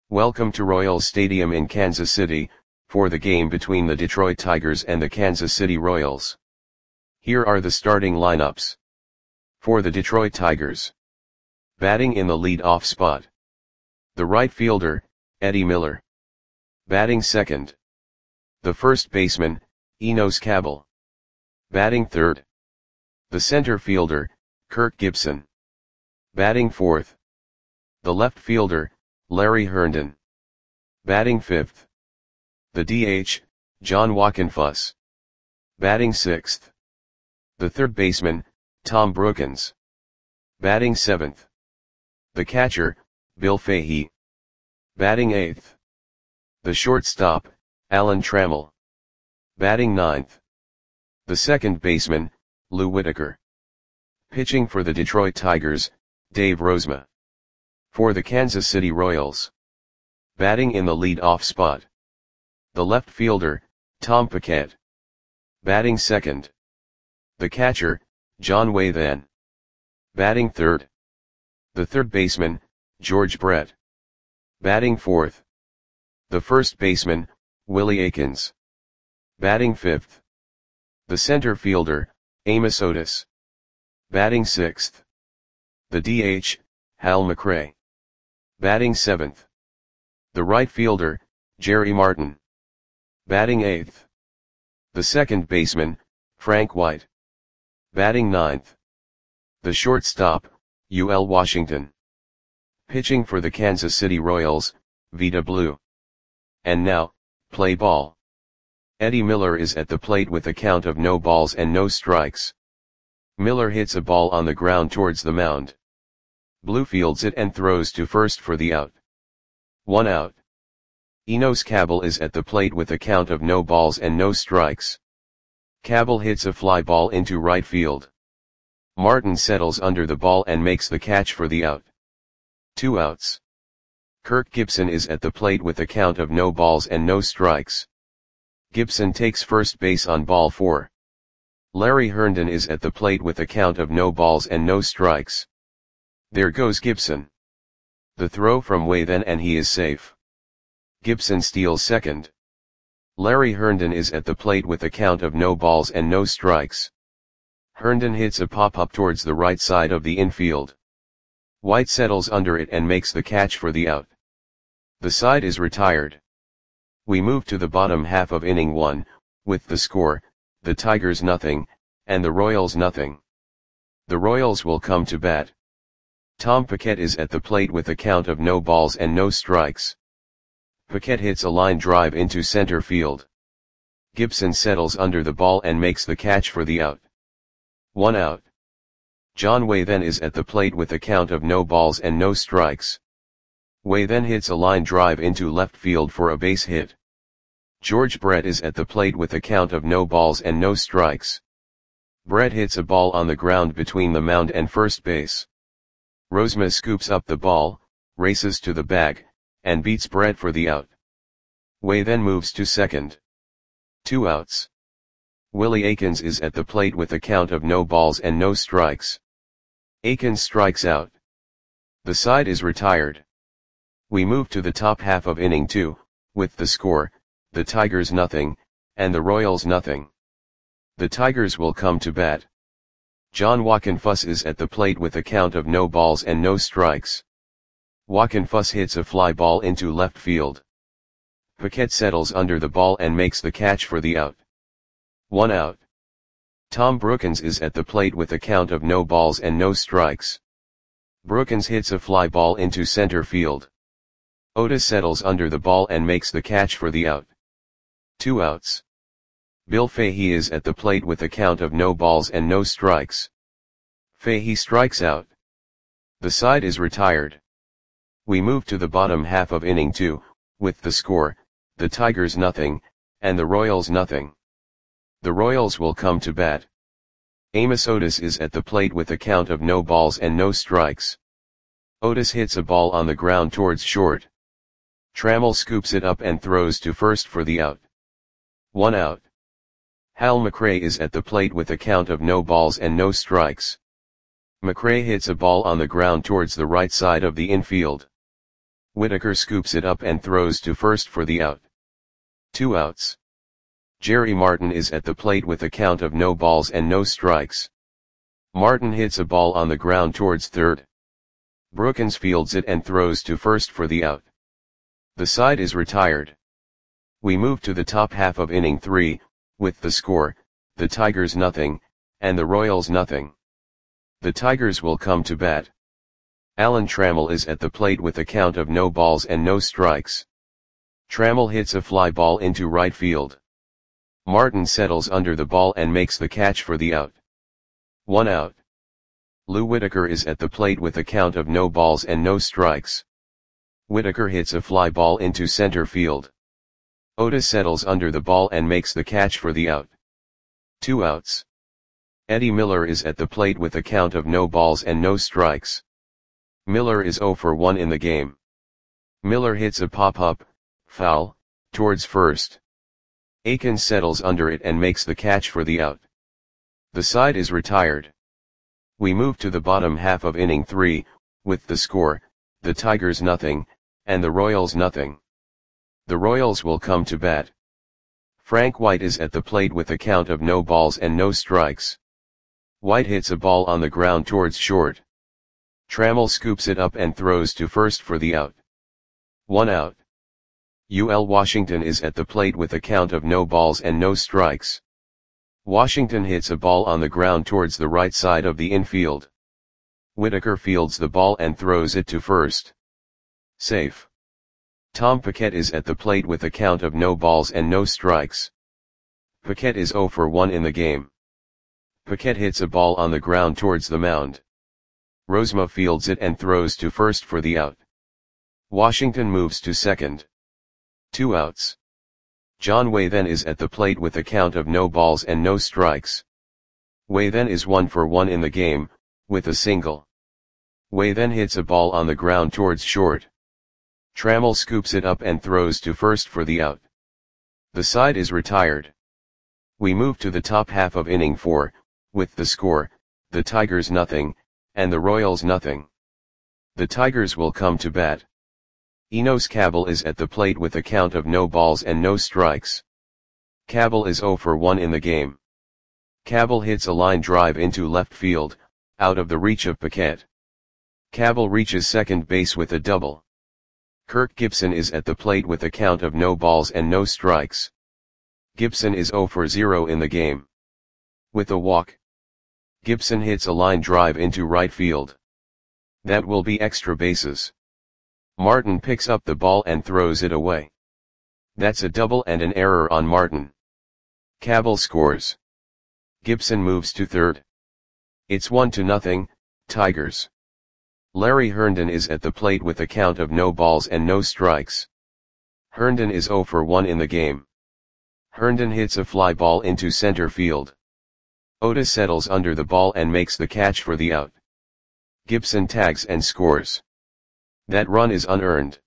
Welcome to Royals Stadium in Kansas City, for the game between the Detroit Tigers and the Kansas City Royals. Here are the starting lineups. For the Detroit Tigers. Batting in the lead-off spot. The right fielder, Eddie Miller. Batting second. The first baseman, Enos Cabell. Batting third. The center fielder, Kirk Gibson. Batting fourth. The left fielder, Larry Herndon. Batting fifth. The DH, John Wockenfuss. Batting sixth. The third baseman, Tom Brookens. Batting seventh. The catcher, Bill Fahey. Batting eighth. The shortstop, Alan Trammell. Batting ninth. The second baseman, Lou Whitaker. Pitching for the Detroit Tigers, Dave Rozema. For the Kansas City Royals. Batting in the lead-off spot. The left fielder, Tom Paquette. Batting second. The catcher, John Wathan. Batting third. The third baseman, George Brett. Batting fourth. The first baseman, Willie Aikens. Batting fifth. The center fielder, Amos Otis. Batting sixth. The DH, Hal McRae. Batting seventh. The right fielder, Jerry Martin. Batting eighth. The second baseman, Frank White. Batting ninth. The shortstop, UL Washington. Pitching for the Kansas City Royals, Vida Blue. And now, play ball. Eddie Miller is at the plate with a count of no balls and no strikes. Miller hits a ball on the ground towards the mound. Blue fields it and throws to first for the out. 1 out. Enos Cabell is at the plate with a count of no balls and no strikes. Cabell hits a fly ball into right field. Martin settles under the ball and makes the catch for the out. 2 outs. Kirk Gibson is at the plate with a count of no balls and no strikes. Gibson takes first base on ball 4. Larry Herndon is at the plate with a count of no balls and no strikes. There goes Gibson. The throw from Wathan and he is safe. Gibson steals second. Larry Herndon is at the plate with a count of no balls and no strikes. Herndon hits a pop-up towards the right side of the infield. White settles under it and makes the catch for the out. The side is retired. We move to the bottom half of inning 1, with the score, the Tigers nothing, and the Royals nothing. The Royals will come to bat. Tom Paquette is at the plate with a count of no balls and no strikes. Paquette hits a line drive into center field. Gibson settles under the ball and makes the catch for the out. 1 out. John Wathan is at the plate with a count of no balls and no strikes. Wathan hits a line drive into left field for a base hit. George Brett is at the plate with a count of no balls and no strikes. Brett hits a ball on the ground between the mound and first base. Rozema scoops up the ball, races to the bag, and beats Brett for the out. Wathan moves to second. 2 outs. Willie Aikens is at the plate with a count of no balls and no strikes. Aikens strikes out. The side is retired. We move to the top half of inning 2, with the score, the Tigers nothing, and the Royals nothing. The Tigers will come to bat. John Wockenfuss is at the plate with a count of no balls and no strikes. Wockenfuss hits a fly ball into left field. Paquette settles under the ball and makes the catch for the out. 1 out. Tom Brookens is at the plate with a count of no balls and no strikes. Brookens hits a fly ball into center field. Otis settles under the ball and makes the catch for the out. 2 outs. Bill Fahey is at the plate with a count of no balls and no strikes. Fahey strikes out. The side is retired. We move to the bottom half of inning 2, with the score, the Tigers nothing, and the Royals nothing. The Royals will come to bat. Amos Otis is at the plate with a count of no balls and no strikes. Otis hits a ball on the ground towards short. Trammell scoops it up and throws to first for the out. 1 out. Hal McRae is at the plate with a count of no balls and no strikes. McRae hits a ball on the ground towards the right side of the infield. Whitaker scoops it up and throws to first for the out. 2 outs. Jerry Martin is at the plate with a count of no balls and no strikes. Martin hits a ball on the ground towards third. Brookins fields it and throws to first for the out. The side is retired. We move to the top half of inning 3, with the score, the Tigers nothing, and the Royals nothing. The Tigers will come to bat. Alan Trammell is at the plate with a count of no balls and no strikes. Trammell hits a fly ball into right field. Martin settles under the ball and makes the catch for the out. 1 out. Lou Whitaker is at the plate with a count of no balls and no strikes. Whitaker hits a fly ball into center field. Otis settles under the ball and makes the catch for the out. 2 outs. Eddie Miller is at the plate with a count of no balls and no strikes. Miller is 0 for 1 in the game. Miller hits a pop-up, foul, towards first. Akins settles under it and makes the catch for the out. The side is retired. We move to the bottom half of inning 3, with the score, the Tigers nothing, and the Royals nothing. The Royals will come to bat. Frank White is at the plate with a count of no balls and no strikes. White hits a ball on the ground towards short. Trammell scoops it up and throws to first for the out. 1 out. UL Washington is at the plate with a count of no balls and no strikes. Washington hits a ball on the ground towards the right side of the infield. Whitaker fields the ball and throws it to first. Safe. Tom Paquette is at the plate with a count of no balls and no strikes. Paquette is 0 for 1 in the game. Paquette hits a ball on the ground towards the mound. Rozema fields it and throws to first for the out. Washington moves to second. 2 outs. John Wathen is at the plate with a count of no balls and no strikes. Wathen is 1 for 1 in the game, with a single. Wathen hits a ball on the ground towards short. Trammell scoops it up and throws to first for the out. The side is retired. We move to the top half of inning 4, with the score, the Tigers nothing, and the Royals nothing. The Tigers will come to bat. Enos Cabell is at the plate with a count of no balls and no strikes. Cabell is 0 for 1 in the game. Cabell hits a line drive into left field, out of the reach of Paquette. Cabell reaches second base with a double. Kirk Gibson is at the plate with a count of no balls and no strikes. Gibson is 0 for 0 in the game. With a walk, Gibson hits a line drive into right field. That will be extra bases. Martin picks up the ball and throws it away. That's a double and an error on Martin. Cabell scores. Gibson moves to third. It's 1-0, Tigers. Larry Herndon is at the plate with a count of no balls and no strikes. Herndon is 0 for 1 in the game. Herndon hits a fly ball into center field. Otis settles under the ball and makes the catch for the out. Gibson tags and scores. That run is unearned.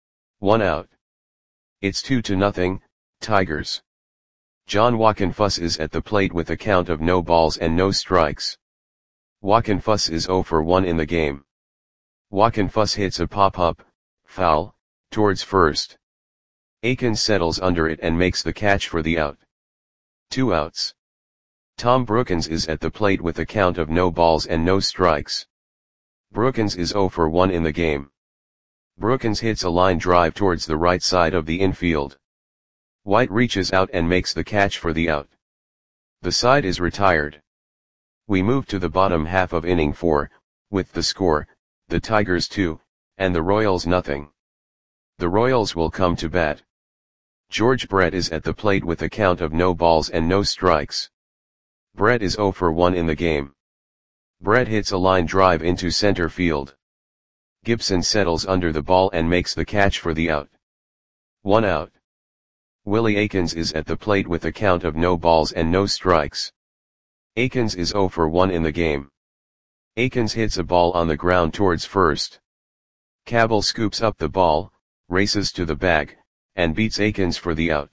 1 out. It's 2-0, Tigers. John Wockenfuss is at the plate with a count of no balls and no strikes. Wockenfuss is 0 for 1 in the game. Wockenfuss hits a pop-up, foul, towards first. Akins settles under it and makes the catch for the out. 2 outs. Tom Brookins is at the plate with a count of no balls and no strikes. Brookins is 0 for 1 in the game. Brookins hits a line drive towards the right side of the infield. White reaches out and makes the catch for the out. The side is retired. We move to the bottom half of inning 4, with the score, the Tigers 2, and the Royals nothing. The Royals will come to bat. George Brett is at the plate with a count of no balls and no strikes. Brett is 0 for 1 in the game. Brett hits a line drive into center field. Gibson settles under the ball and makes the catch for the out. 1 out. Willie Akins is at the plate with a count of no balls and no strikes. Akins is 0 for 1 in the game. Akins hits a ball on the ground towards first. Cabell scoops up the ball, races to the bag, and beats Akins for the out.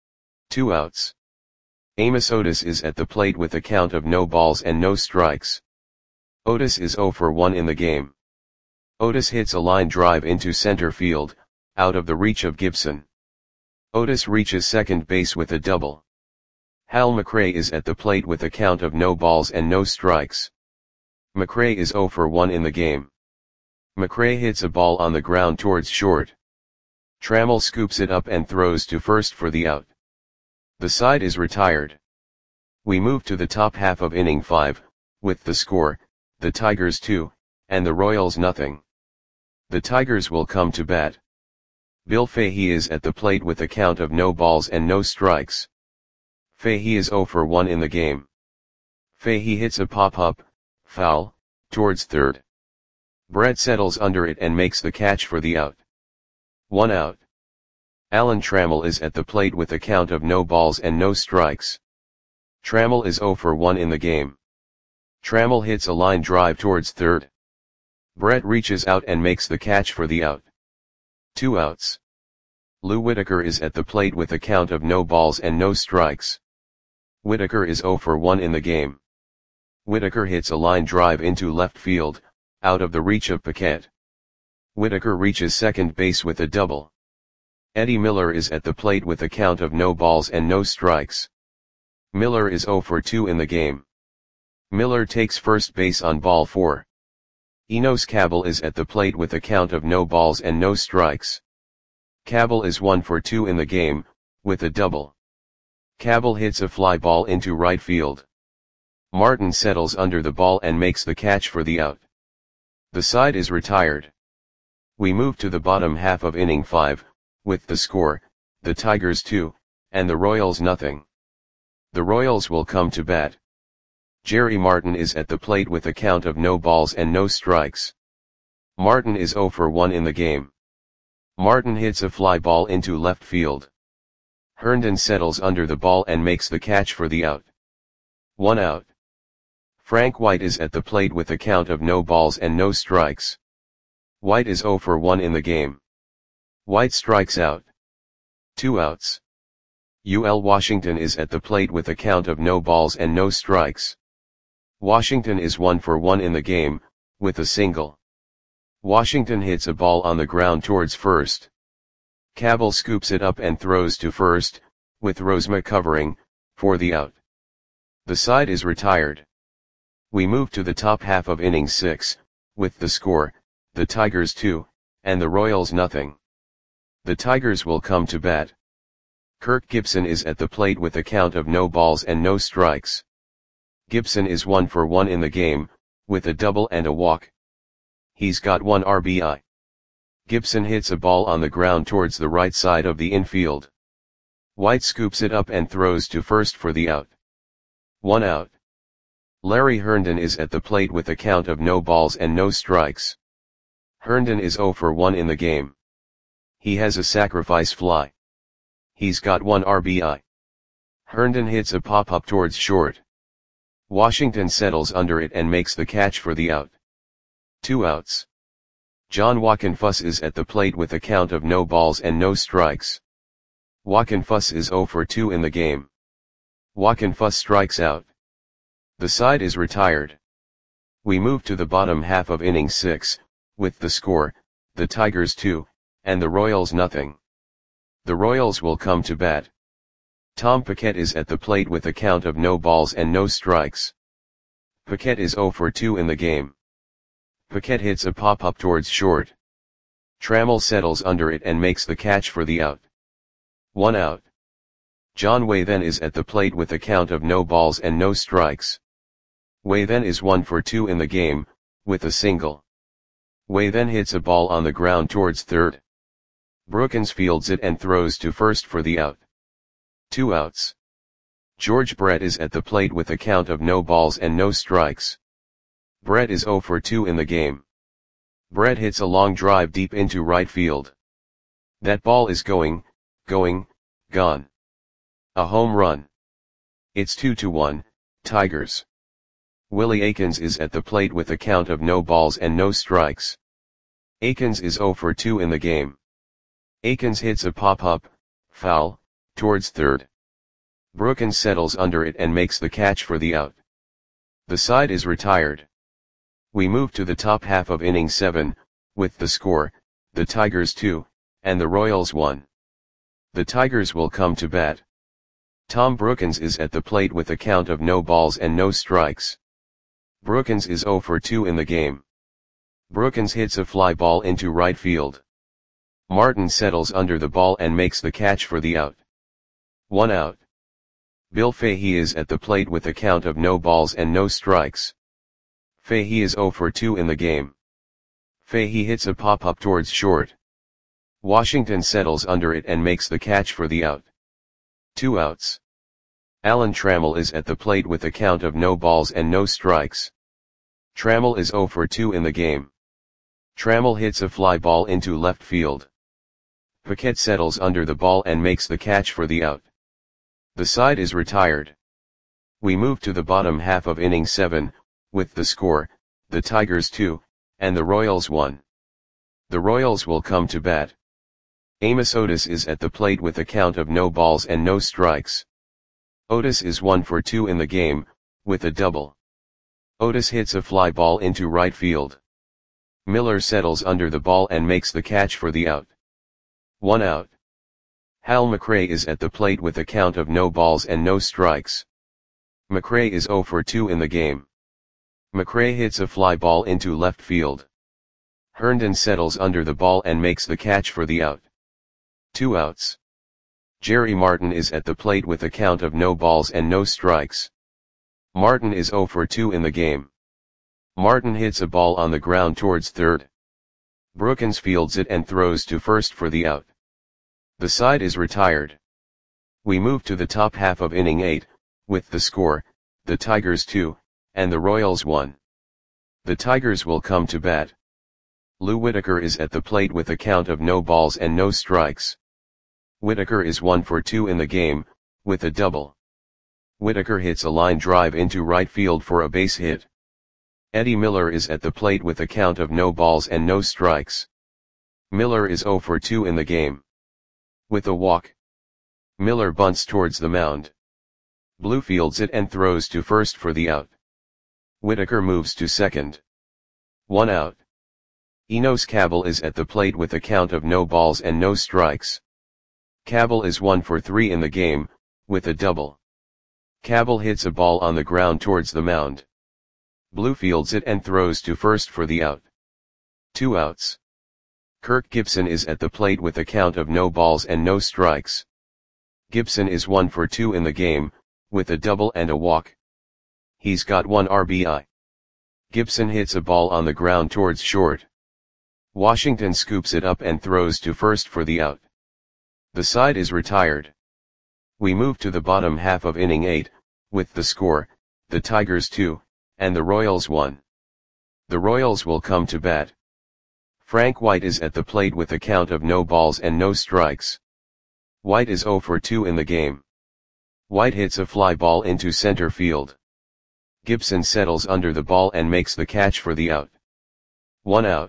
2 outs. Amos Otis is at the plate with a count of no balls and no strikes. Otis is 0 for 1 in the game. Otis hits a line drive into center field, out of the reach of Gibson. Otis reaches second base with a double. Hal McRae is at the plate with a count of no balls and no strikes. McRae is 0 for 1 in the game. McRae hits a ball on the ground towards short. Trammell scoops it up and throws to first for the out. The side is retired. We move to the top half of inning 5, with the score, the Tigers 2, and the Royals nothing. The Tigers will come to bat. Bill Fahey is at the plate with a count of no balls and no strikes. Fahey is 0 for 1 in the game. Fahey hits a pop-up, foul, towards third. Brett settles under it and makes the catch for the out. 1 out. Alan Trammell is at the plate with a count of no balls and no strikes. Trammell is 0 for 1 in the game. Trammell hits a line drive towards third. Brett reaches out and makes the catch for the out. 2 outs. Lou Whitaker is at the plate with a count of no balls and no strikes. Whitaker is 0 for 1 in the game. Whitaker hits a line drive into left field, out of the reach of Paquette. Whitaker reaches second base with a double. Eddie Miller is at the plate with a count of no balls and no strikes. Miller is 0 for 2 in the game. Miller takes first base on ball 4. Enos Cabell is at the plate with a count of no balls and no strikes. Cabell is 1 for 2 in the game, with a double. Cabell hits a fly ball into right field. Martin settles under the ball and makes the catch for the out. The side is retired. We move to the bottom half of inning 5, with the score, the Tigers 2, and the Royals nothing. The Royals will come to bat. Jerry Martin is at the plate with a count of no balls and no strikes. Martin is 0 for 1 in the game. Martin hits a fly ball into left field. Herndon settles under the ball and makes the catch for the out. 1 out. Frank White is at the plate with a count of no balls and no strikes. White is 0 for 1 in the game. White strikes out. 2 outs. UL Washington is at the plate with a count of no balls and no strikes. Washington is 1 for 1 in the game, with a single. Washington hits a ball on the ground towards first. Cabell scoops it up and throws to first, with Rosema covering, for the out. The side is retired. We move to the top half of inning 6, with the score, the Tigers 2, and the Royals nothing. The Tigers will come to bat. Kirk Gibson is at the plate with a count of no balls and no strikes. Gibson is 1 for 1 in the game, with a double and a walk. He's got 1 RBI. Gibson hits a ball on the ground towards the right side of the infield. White scoops it up and throws to first for the out. 1 out. Larry Herndon is at the plate with a count of no balls and no strikes. Herndon is 0 for 1 in the game. He has a sacrifice fly. He's got 1 RBI. Herndon hits a pop-up towards short. Washington settles under it and makes the catch for the out. 2 outs. John Wockenfuss is at the plate with a count of no balls and no strikes. Wockenfuss is 0 for 2 in the game. Wockenfuss strikes out. The side is retired. We move to the bottom half of inning 6, with the score, the Tigers 2, and the Royals nothing. The Royals will come to bat. Tom Paquette is at the plate with a count of no balls and no strikes. Paquette is 0 for 2 in the game. Paquette hits a pop-up towards short. Trammell settles under it and makes the catch for the out. 1 out. John Way then is at the plate with a count of no balls and no strikes. Way then is 1 for 2 in the game, with a single. Way then hits a ball on the ground towards third. Brookins fields it and throws to first for the out. 2 outs. George Brett is at the plate with a count of no balls and no strikes. Brett is 0 for 2 in the game. Brett hits a long drive deep into right field. That ball is gone. A home run. It's 2-1, Tigers. Willie Aikens is at the plate with a count of no balls and no strikes. Aikens is 0 for 2 in the game. Aikens hits a pop-up, foul, towards third. Brookins settles under it and makes the catch for the out. The side is retired. We move to the top half of inning 7, with the score, the Tigers 2, and the Royals 1. The Tigers will come to bat. Tom Brookens is at the plate with a count of no balls and no strikes. Brookens is 0 for 2 in the game. Brookens hits a fly ball into right field. Martin settles under the ball and makes the catch for the out. 1 out. Bill Fahey is at the plate with a count of no balls and no strikes. Fahey is 0 for 2 in the game. Fahey hits a pop-up towards short. Washington settles under it and makes the catch for the out. 2 outs. Alan Trammell is at the plate with a count of no balls and no strikes. Trammell is 0 for 2 in the game. Trammell hits a fly ball into left field. Paquette settles under the ball and makes the catch for the out. The side is retired. We move to the bottom half of inning 7, with the score, the Tigers 2, and the Royals 1. The Royals will come to bat. Amos Otis is at the plate with a count of no balls and no strikes. Otis is 1 for 2 in the game, with a double. Otis hits a fly ball into right field. Miller settles under the ball and makes the catch for the out. 1 out. Hal McRae is at the plate with a count of no balls and no strikes. McRae is 0 for 2 in the game. McRae hits a fly ball into left field. Herndon settles under the ball and makes the catch for the out. 2 outs. Jerry Martin is at the plate with a count of no balls and no strikes. Martin is 0 for 2 in the game. Martin hits a ball on the ground towards third. Brookens fields it and throws to first for the out. The side is retired. We move to the top half of inning 8, with the score, the Tigers 2, and the Royals 1. The Tigers will come to bat. Lou Whitaker is at the plate with a count of no balls and no strikes. Whitaker is 1 for 2 in the game, with a double. Whitaker hits a line drive into right field for a base hit. Eddie Miller is at the plate with a count of no balls and no strikes. Miller is 0 for 2 in the game. With a walk. Miller bunts towards the mound. Blue fields it and throws to first for the out. Whitaker moves to second. 1 out. Enos Cabell is at the plate with a count of no balls and no strikes. Cabell is 1 for 3 in the game, with a double. Cabell hits a ball on the ground towards the mound. Blue fields it and throws to first for the out. 2 outs. Kirk Gibson is at the plate with a count of no balls and no strikes. Gibson is 1 for 2 in the game, with a double and a walk. He's got 1 RBI. Gibson hits a ball on the ground towards short. Washington scoops it up and throws to first for the out. The side is retired. We move to the bottom half of inning 8, with the score, the Tigers 2, and the Royals 1. The Royals will come to bat. Frank White is at the plate with a count of no balls and no strikes. White is 0 for 2 in the game. White hits a fly ball into center field. Gibson settles under the ball and makes the catch for the out. 1 out.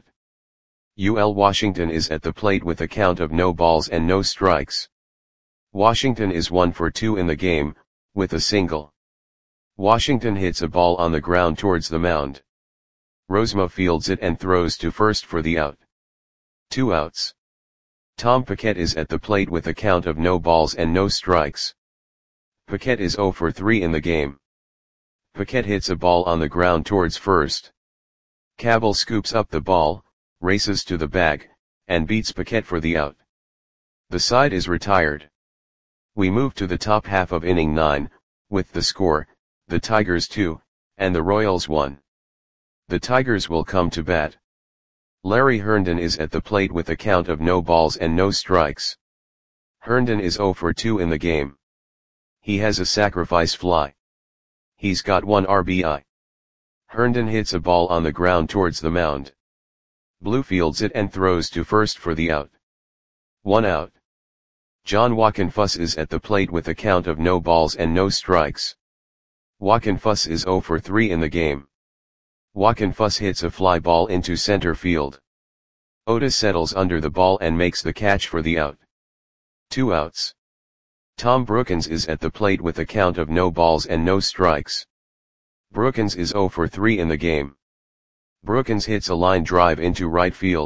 UL Washington is at the plate with a count of no balls and no strikes. Washington is 1 for 2 in the game, with a single. Washington hits a ball on the ground towards the mound. Rozema fields it and throws to first for the out. 2 outs. Tom Paquette is at the plate with a count of no balls and no strikes. Paquette is 0 for 3 in the game. Paquette hits a ball on the ground towards first. Cabell scoops up the ball, races to the bag, and beats Paquette for the out. The side is retired. We move to the top half of inning 9, with the score, the Tigers 2, and the Royals 1. The Tigers will come to bat. Larry Herndon is at the plate with a count of no balls and no strikes. Herndon is 0 for 2 in the game. He has a sacrifice fly. He's got 1 RBI. Herndon hits a ball on the ground towards the mound. Blue fields it and throws to first for the out. 1 out. John Wockenfuss is at the plate with a count of no balls and no strikes. Wockenfuss is 0 for 3 in the game. Wockenfuss hits a fly ball into center field. Otis settles under the ball and makes the catch for the out. 2 outs. Tom Brookens is at the plate with a count of no balls and no strikes. Brookens is 0 for 3 in the game. Brookens hits a line drive into right field,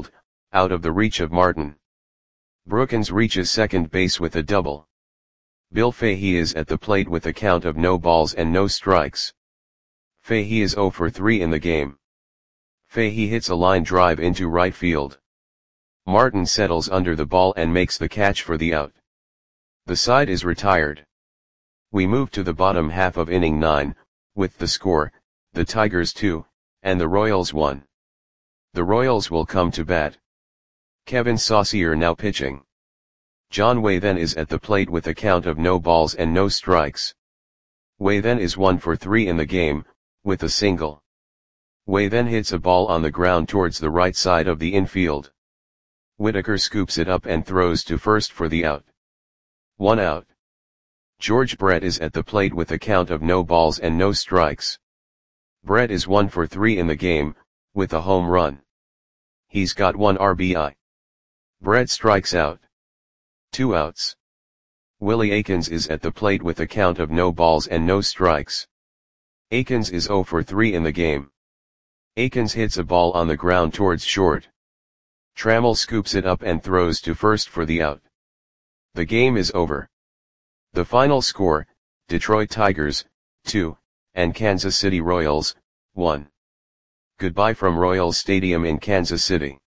out of the reach of Martin. Brookins reaches second base with a double. Bill Fahey is at the plate with a count of no balls and no strikes. Fahey is 0 for 3 in the game. Fahey hits a line drive into right field. Martin settles under the ball and makes the catch for the out. The side is retired. We move to the bottom half of inning 9, with the score, the Tigers 2, and the Royals 1. The Royals will come to bat. Kevin Saucier now pitching. John Way then is at the plate with a count of no balls and no strikes. Way then is 1 for 3 in the game, with a single. Way then hits a ball on the ground towards the right side of the infield. Whitaker scoops it up and throws to first for the out. 1 out. George Brett is at the plate with a count of no balls and no strikes. Brett is 1 for 3 in the game, with a home run. He's got 1 RBI. Brett strikes out. 2 outs. Willie Aikens is at the plate with a count of no balls and no strikes. Aikens is 0 for 3 in the game. Aikens hits a ball on the ground towards short. Trammell scoops it up and throws to first for the out. The game is over. The final score, Detroit Tigers, 2, and Kansas City Royals, 1. Goodbye from Royals Stadium in Kansas City.